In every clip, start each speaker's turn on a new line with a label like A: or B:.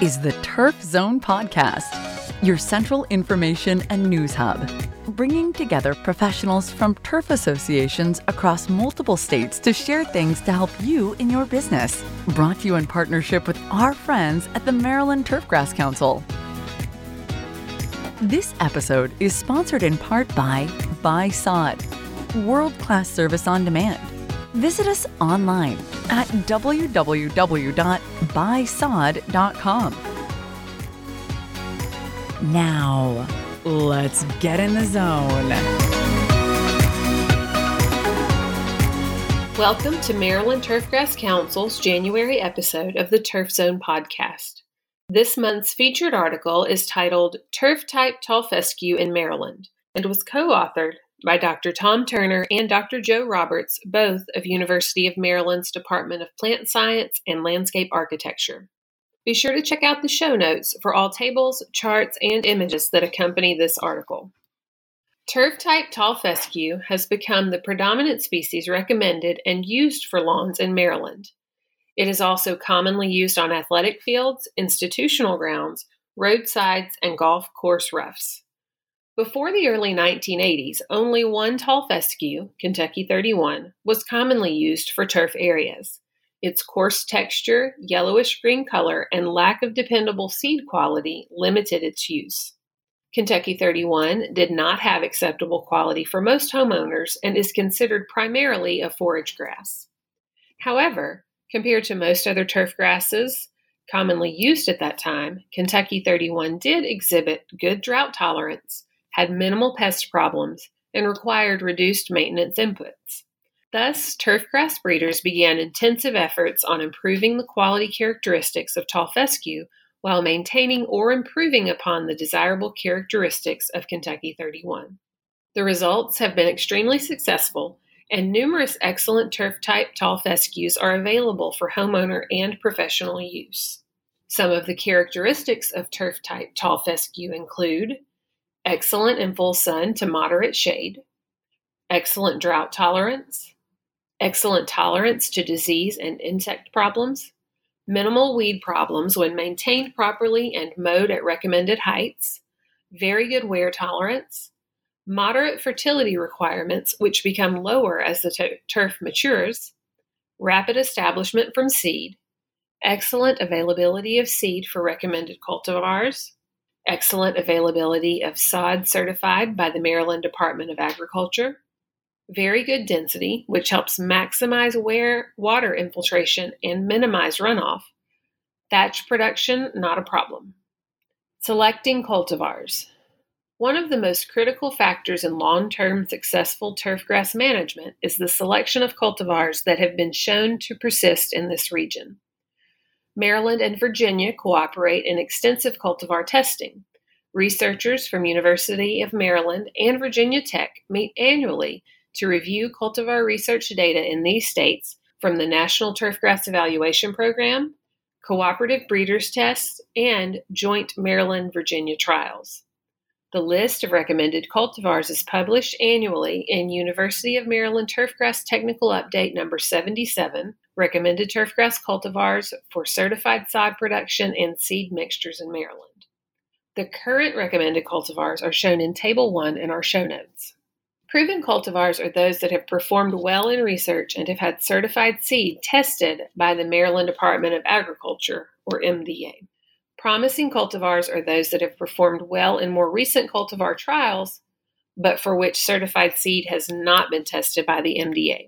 A: is the Turf Zone Podcast, your central information and news hub, bringing together professionals from turf associations across multiple states to share things to help you in your business. Brought to you in partnership with our friends at the Maryland Turfgrass Council. This episode is sponsored in part by Sod, world-class service on demand. Visit us online at www.buysod.com. Now, let's get in the zone.
B: Welcome to Maryland Turfgrass Council's January episode of the Turf Zone podcast. This month's featured article is titled Turf-Type Tall Fescue in Maryland and was co-authored by Dr. Tom Turner and Dr. Joe Roberts, both of University of Maryland's Department of Plant Science and Landscape Architecture. Be sure to check out the show notes for all tables, charts, and images that accompany this article. Turf-type tall fescue has become the predominant species recommended and used for lawns in Maryland. It is also commonly used on athletic fields, institutional grounds, roadsides, and golf course roughs. Before the early 1980s, only one tall fescue, Kentucky 31, was commonly used for turf areas. Its coarse texture, yellowish-green color, and lack of dependable seed quality limited its use. Kentucky 31 did not have acceptable quality for most homeowners and is considered primarily a forage grass. However, compared to most other turf grasses commonly used at that time, Kentucky 31 did exhibit good drought tolerance, had minimal pest problems, and required reduced maintenance inputs. Thus, turfgrass breeders began intensive efforts on improving the quality characteristics of tall fescue while maintaining or improving upon the desirable characteristics of Kentucky 31. The results have been extremely successful, and numerous excellent turf-type tall fescues are available for homeowner and professional use. Some of the characteristics of turf-type tall fescue include excellent in full sun to moderate shade, excellent drought tolerance, excellent tolerance to disease and insect problems, minimal weed problems when maintained properly and mowed at recommended heights, very good wear tolerance, moderate fertility requirements which become lower as the turf matures, rapid establishment from seed, excellent availability of seed for recommended cultivars, excellent availability of sod certified by the Maryland Department of Agriculture, very good density, which helps maximize water infiltration and minimize runoff, thatch production, not a problem. Selecting cultivars. One of the most critical factors in long-term successful turfgrass management is the selection of cultivars that have been shown to persist in this region. Maryland and Virginia cooperate in extensive cultivar testing. Researchers from University of Maryland and Virginia Tech meet annually to review cultivar research data in these states from the National Turfgrass Evaluation Program, Cooperative Breeders Tests, and Joint Maryland-Virginia Trials. The list of recommended cultivars is published annually in University of Maryland Turfgrass Technical Update number 77, Recommended Turfgrass Cultivars for Certified Sod Production and Seed Mixtures in Maryland. The current recommended cultivars are shown in Table 1 in our show notes. Proven cultivars are those that have performed well in research and have had certified seed tested by the Maryland Department of Agriculture, or MDA. Promising cultivars are those that have performed well in more recent cultivar trials, but for which certified seed has not been tested by the MDA.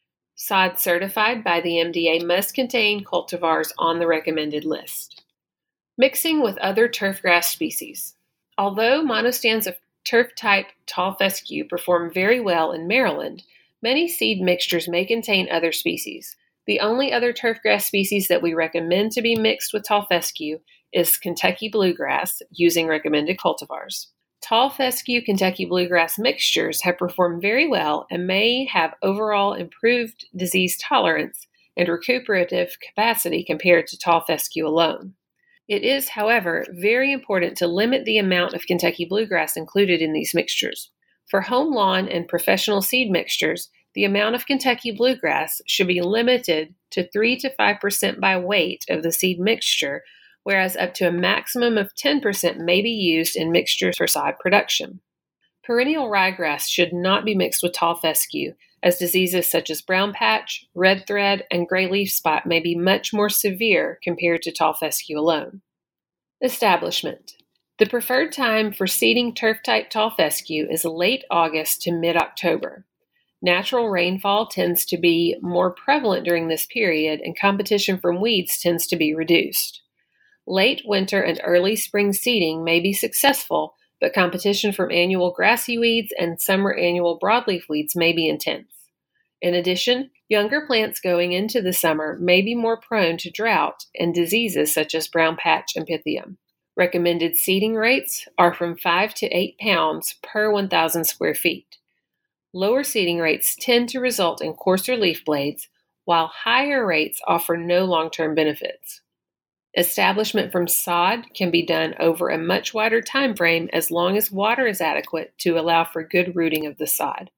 B: Sod certified by the MDA must contain cultivars on the recommended list. Mixing with other turfgrass species. Although monostands of turf-type tall fescue perform very well in Maryland, many seed mixtures may contain other species. The only other turfgrass species that we recommend to be mixed with tall fescue is Kentucky bluegrass using recommended cultivars. Tall fescue Kentucky bluegrass mixtures have performed very well and may have overall improved disease tolerance and recuperative capacity compared to tall fescue alone. It is, however, very important to limit the amount of Kentucky bluegrass included in these mixtures. For home lawn and professional seed mixtures, the amount of Kentucky bluegrass should be limited to 3 to 5% by weight of the seed mixture, whereas up to a maximum of 10% may be used in mixtures for sod production. Perennial ryegrass should not be mixed with tall fescue, as diseases such as brown patch, red thread, and gray leaf spot may be much more severe compared to tall fescue alone. Establishment. The preferred time for seeding turf-type tall fescue is late August to mid-October. Natural rainfall tends to be more prevalent during this period, and competition from weeds tends to be reduced. Late winter and early spring seeding may be successful, but competition from annual grassy weeds and summer annual broadleaf weeds may be intense. In addition, younger plants going into the summer may be more prone to drought and diseases such as brown patch and pythium. Recommended seeding rates are from 5 to 8 pounds per 1,000 square feet. Lower seeding rates tend to result in coarser leaf blades, while higher rates offer no long-term benefits. Establishment from sod can be done over a much wider time frame as long as water is adequate to allow for good rooting of the sod.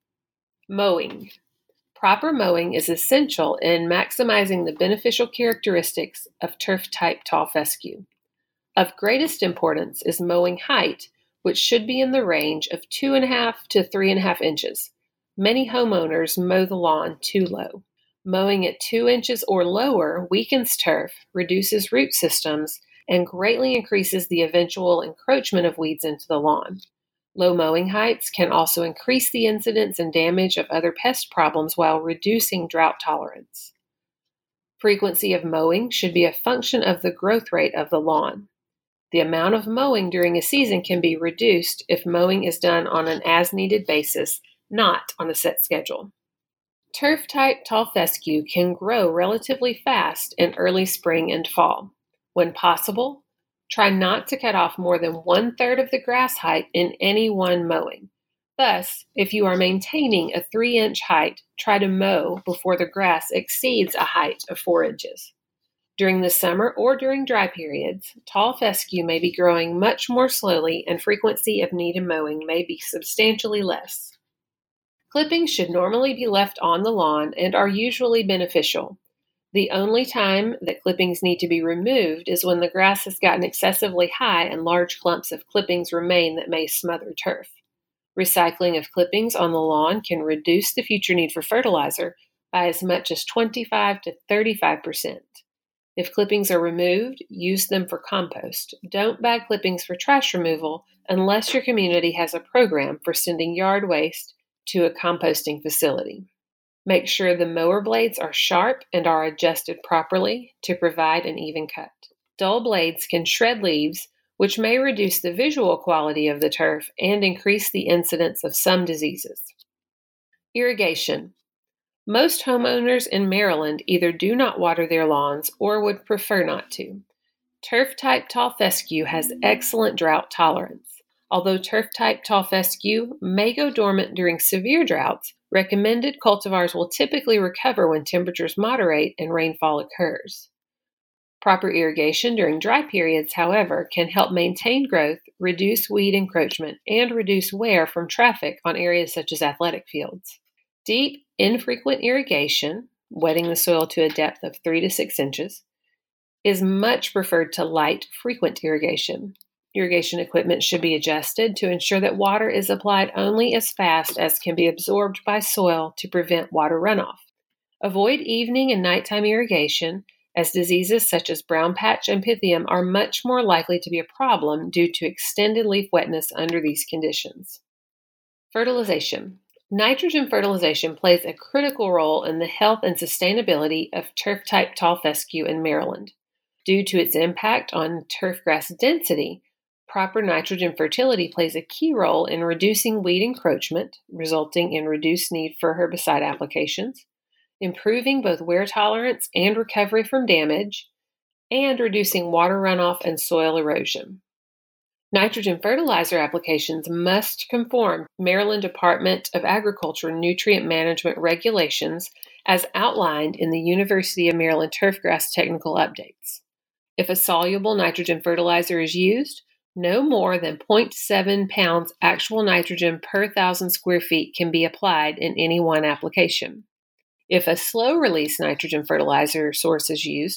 B: Mowing. Proper mowing is essential in maximizing the beneficial characteristics of turf-type tall fescue. Of greatest importance is mowing height, which should be in the range of 2.5 to 3.5 inches. Many homeowners mow the lawn too low. Mowing at 2 inches or lower weakens turf, reduces root systems, and greatly increases the eventual encroachment of weeds into the lawn. Low mowing heights can also increase the incidence and damage of other pest problems while reducing drought tolerance. Frequency of mowing should be a function of the growth rate of the lawn. The amount of mowing during a season can be reduced if mowing is done on an as-needed basis, not on a set schedule. Turf-type tall fescue can grow relatively fast in early spring and fall. When possible, try not to cut off more than 1/3 of the grass height in any one mowing. Thus, if you are maintaining a 3-inch height, try to mow before the grass exceeds a height of 4 inches. During the summer or during dry periods, tall fescue may be growing much more slowly and frequency of needed mowing may be substantially less. Clippings should normally be left on the lawn and are usually beneficial. The only time that clippings need to be removed is when the grass has gotten excessively high and large clumps of clippings remain that may smother turf. Recycling of clippings on the lawn can reduce the future need for fertilizer by as much as 25 to 35%. If clippings are removed, use them for compost. Don't bag clippings for trash removal unless your community has a program for sending yard waste to a composting facility. Make sure the mower blades are sharp and are adjusted properly to provide an even cut. Dull blades can shred leaves, which may reduce the visual quality of the turf and increase the incidence of some diseases. Irrigation. Most homeowners in Maryland either do not water their lawns or would prefer not to. Turf-type tall fescue has excellent drought tolerance. Although turf-type tall fescue may go dormant during severe droughts, recommended cultivars will typically recover when temperatures moderate and rainfall occurs. Proper irrigation during dry periods, however, can help maintain growth, reduce weed encroachment, and reduce wear from traffic on areas such as athletic fields. Deep, infrequent irrigation, wetting the soil to a depth of 3 to 6 inches, is much preferred to light, frequent irrigation. Irrigation equipment should be adjusted to ensure that water is applied only as fast as can be absorbed by soil to prevent water runoff. Avoid evening and nighttime irrigation, as diseases such as brown patch and pythium are much more likely to be a problem due to extended leaf wetness under these conditions. Fertilization. Nitrogen fertilization plays a critical role in the health and sustainability of turf-type tall fescue in Maryland. Due to its impact on turfgrass density, proper nitrogen fertility plays a key role in reducing weed encroachment, resulting in reduced need for herbicide applications, improving both wear tolerance and recovery from damage, and reducing water runoff and soil erosion. Nitrogen fertilizer applications must conform to Maryland Department of Agriculture nutrient management regulations as outlined in the University of Maryland Turfgrass Technical Updates. If a soluble nitrogen fertilizer is used, no more than 0.7 pounds actual nitrogen per 1,000 square feet can be applied in any one application. If a slow-release nitrogen fertilizer source is used,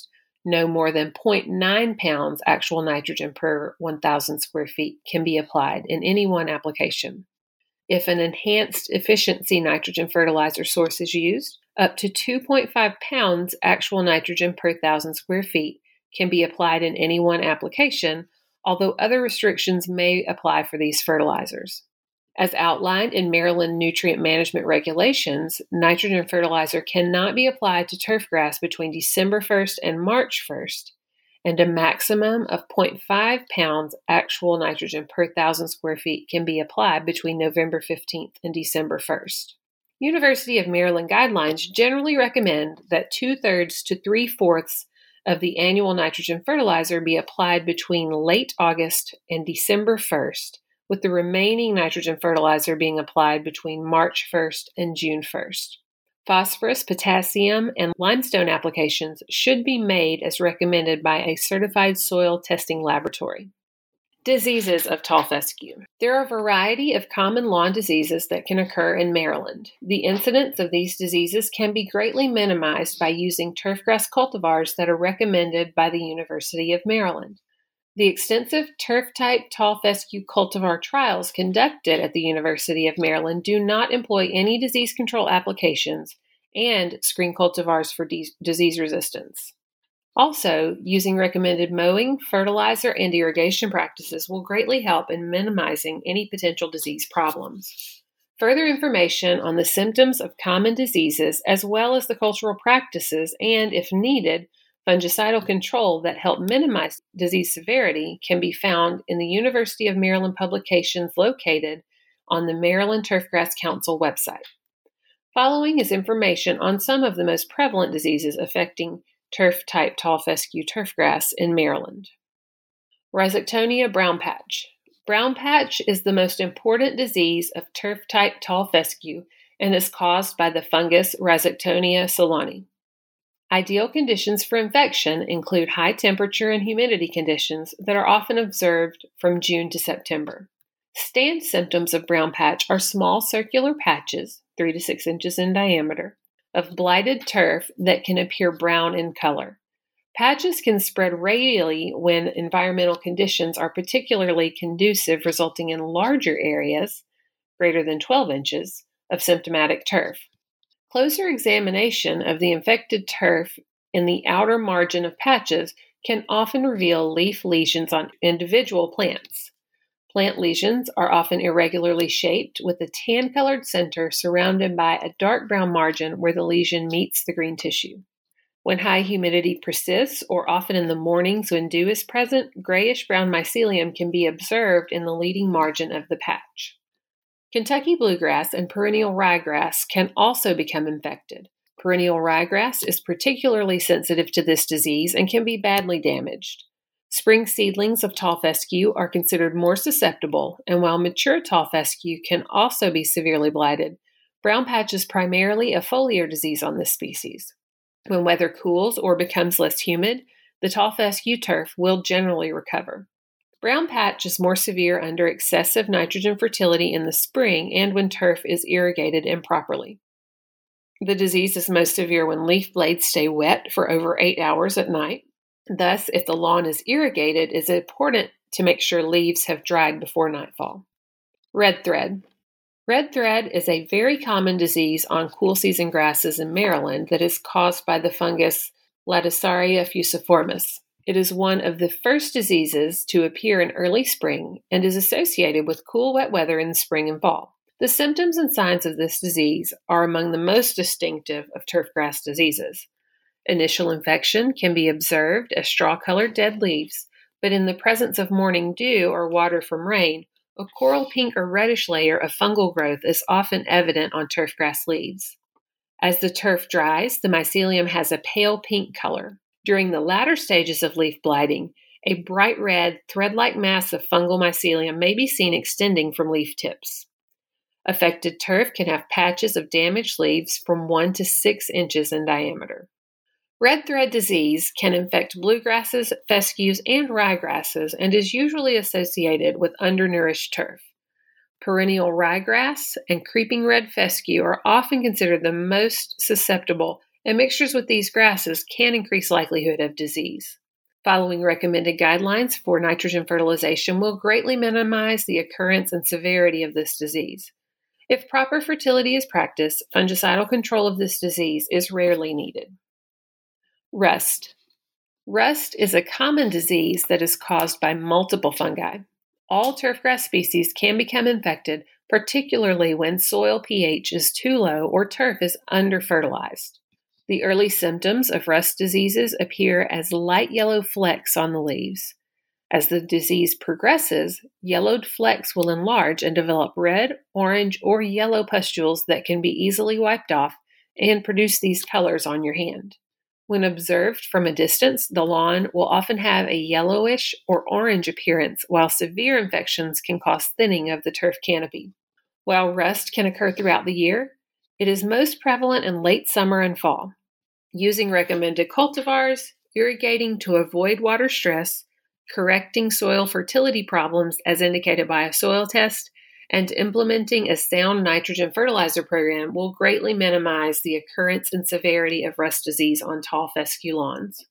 B: No more than 0.9 pounds actual nitrogen per 1,000 square feet can be applied in any one application. If an enhanced efficiency nitrogen fertilizer source is used, up to 2.5 pounds actual nitrogen per 1,000 square feet can be applied in any one application, although other restrictions may apply for these fertilizers. As outlined in Maryland nutrient management regulations, nitrogen fertilizer cannot be applied to turfgrass between December 1st and March 1st, and a maximum of 0.5 pounds actual nitrogen per 1,000 square feet can be applied between November 15th and December 1st. University of Maryland guidelines generally recommend that 2/3 to 3/4 of the annual nitrogen fertilizer be applied between late August and December 1st, with the remaining nitrogen fertilizer being applied between March 1st and June 1st. Phosphorus, potassium, and limestone applications should be made as recommended by a certified soil testing laboratory. Diseases of tall fescue. There are a variety of common lawn diseases that can occur in Maryland. The incidence of these diseases can be greatly minimized by using turfgrass cultivars that are recommended by the University of Maryland. The extensive turf-type tall fescue cultivar trials conducted at the University of Maryland do not employ any disease control applications and screen cultivars for disease resistance. Also, using recommended mowing, fertilizer, and irrigation practices will greatly help in minimizing any potential disease problems. Further information on the symptoms of common diseases, as well as the cultural practices and, if needed, fungicidal control that help minimize disease severity, can be found in the University of Maryland publications located on the Maryland Turfgrass Council website. Following is information on some of the most prevalent diseases affecting turf-type tall fescue turfgrass in Maryland. Rhizoctonia brown patch. Brown patch is the most important disease of turf-type tall fescue and is caused by the fungus Rhizoctonia solani. Ideal conditions for infection include high temperature and humidity conditions that are often observed from June to September. Stand symptoms of brown patch are small circular patches, 3 to 6 inches in diameter, of blighted turf that can appear brown in color. Patches can spread radially when environmental conditions are particularly conducive, resulting in larger areas, greater than 12 inches, of symptomatic turf. Closer examination of the infected turf in the outer margin of patches can often reveal leaf lesions on individual plants. Plant lesions are often irregularly shaped with a tan-colored center surrounded by a dark brown margin where the lesion meets the green tissue. When high humidity persists, or often in the mornings when dew is present, grayish-brown mycelium can be observed in the leading margin of the patch. Kentucky bluegrass and perennial ryegrass can also become infected. Perennial ryegrass is particularly sensitive to this disease and can be badly damaged. Spring seedlings of tall fescue are considered more susceptible, and while mature tall fescue can also be severely blighted, brown patch is primarily a foliar disease on this species. When weather cools or becomes less humid, the tall fescue turf will generally recover. Brown patch is more severe under excessive nitrogen fertility in the spring and when turf is irrigated improperly. The disease is most severe when leaf blades stay wet for over 8 hours at night. Thus, if the lawn is irrigated, it is important to make sure leaves have dried before nightfall. Red thread. Red thread is a very common disease on cool season grasses in Maryland that is caused by the fungus Latisaria fusiformis. It is one of the first diseases to appear in early spring and is associated with cool, wet weather in the spring and fall. The symptoms and signs of this disease are among the most distinctive of turfgrass diseases. Initial infection can be observed as straw-colored dead leaves, but in the presence of morning dew or water from rain, a coral pink or reddish layer of fungal growth is often evident on turfgrass leaves. As the turf dries, the mycelium has a pale pink color. During the latter stages of leaf blighting, a bright red, thread-like mass of fungal mycelium may be seen extending from leaf tips. Affected turf can have patches of damaged leaves from 1 to 6 inches in diameter. Red thread disease can infect bluegrasses, fescues, and ryegrasses and is usually associated with undernourished turf. Perennial ryegrass and creeping red fescue are often considered the most susceptible and mixtures with these grasses can increase likelihood of disease. Following recommended guidelines for nitrogen fertilization will greatly minimize the occurrence and severity of this disease. If proper fertility is practiced, fungicidal control of this disease is rarely needed. Rust. Rust is a common disease that is caused by multiple fungi. All turfgrass species can become infected, particularly when soil pH is too low or turf is under-fertilized. The early symptoms of rust diseases appear as light yellow flecks on the leaves. As the disease progresses, yellowed flecks will enlarge and develop red, orange, or yellow pustules that can be easily wiped off and produce these colors on your hand. When observed from a distance, the lawn will often have a yellowish or orange appearance, while severe infections can cause thinning of the turf canopy. While rust can occur throughout the year, it is most prevalent in late summer and fall. Using recommended cultivars, irrigating to avoid water stress, correcting soil fertility problems as indicated by a soil test, and implementing a sound nitrogen fertilizer program will greatly minimize the occurrence and severity of rust disease on tall fescue lawns.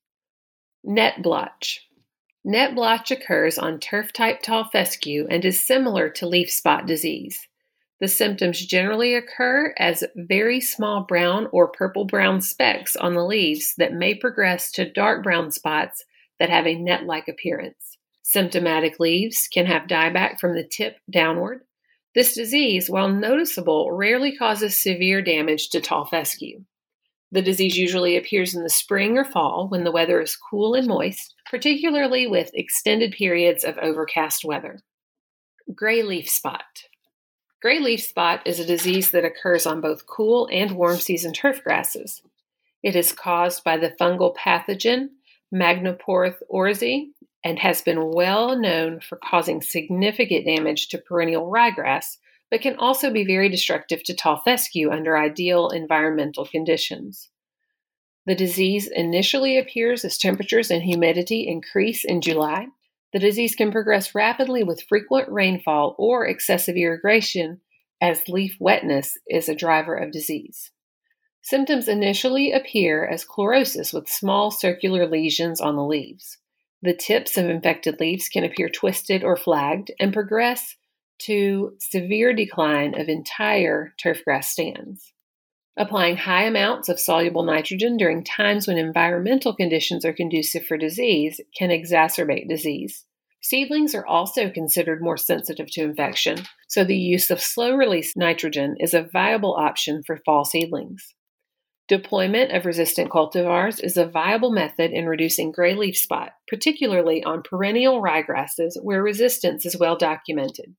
B: Net blotch. Net blotch occurs on turf-type tall fescue and is similar to leaf spot disease. The symptoms generally occur as very small brown or purple-brown specks on the leaves that may progress to dark brown spots that have a net-like appearance. Symptomatic leaves can have dieback from the tip downward. This disease, while noticeable, rarely causes severe damage to tall fescue. The disease usually appears in the spring or fall when the weather is cool and moist, particularly with extended periods of overcast weather. Gray leaf spot. Gray leaf spot is a disease that occurs on both cool and warm season turf grasses. It is caused by the fungal pathogen Magnoporus oryzae and has been well known for causing significant damage to perennial ryegrass, but can also be very destructive to tall fescue under ideal environmental conditions. The disease initially appears as temperatures and humidity increase in July. The disease can progress rapidly with frequent rainfall or excessive irrigation, as leaf wetness is a driver of disease. Symptoms initially appear as chlorosis with small circular lesions on the leaves. The tips of infected leaves can appear twisted or flagged and progress to severe decline of entire turfgrass stands. Applying high amounts of soluble nitrogen during times when environmental conditions are conducive for disease can exacerbate disease. Seedlings are also considered more sensitive to infection, so the use of slow-release nitrogen is a viable option for fall seedlings. Deployment of resistant cultivars is a viable method in reducing gray leaf spot, particularly on perennial ryegrasses where resistance is well documented.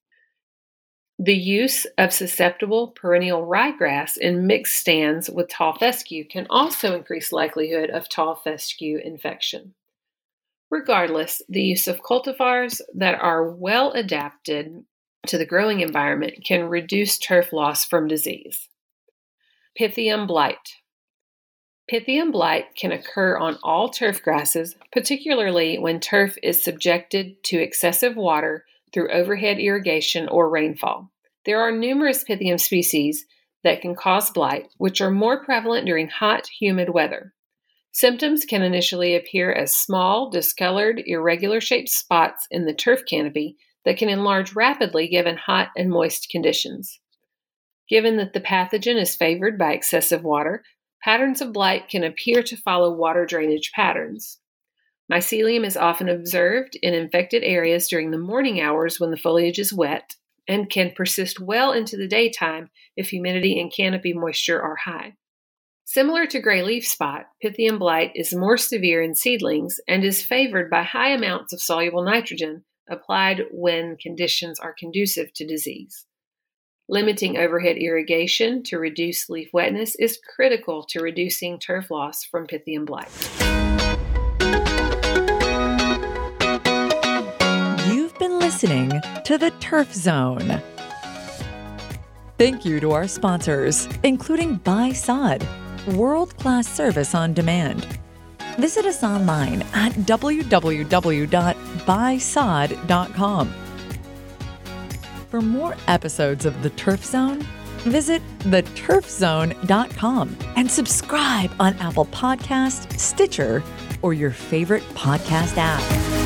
B: The use of susceptible perennial ryegrass in mixed stands with tall fescue can also increase likelihood of tall fescue infection. Regardless, the use of cultivars that are well adapted to the growing environment can reduce turf loss from disease. Pythium blight. Pythium blight can occur on all turf grasses, particularly when turf is subjected to excessive water through overhead irrigation or rainfall. There are numerous Pythium species that can cause blight, which are more prevalent during hot, humid weather. Symptoms can initially appear as small, discolored, irregular-shaped spots in the turf canopy that can enlarge rapidly given hot and moist conditions. Given that the pathogen is favored by excessive water, patterns of blight can appear to follow water drainage patterns. Mycelium is often observed in infected areas during the morning hours when the foliage is wet and can persist well into the daytime if humidity and canopy moisture are high. Similar to gray leaf spot, Pythium blight is more severe in seedlings and is favored by high amounts of soluble nitrogen applied when conditions are conducive to disease. Limiting overhead irrigation to reduce leaf wetness is critical to reducing turf loss from Pythium blight.
A: You've been listening to The Turf Zone. Thank you to our sponsors, including Buy Sod, world-class service on demand. Visit us online at www.buysod.com. For more episodes of The Turf Zone, Visit theturfzone.com and subscribe on Apple Podcasts, Stitcher, or your favorite podcast app.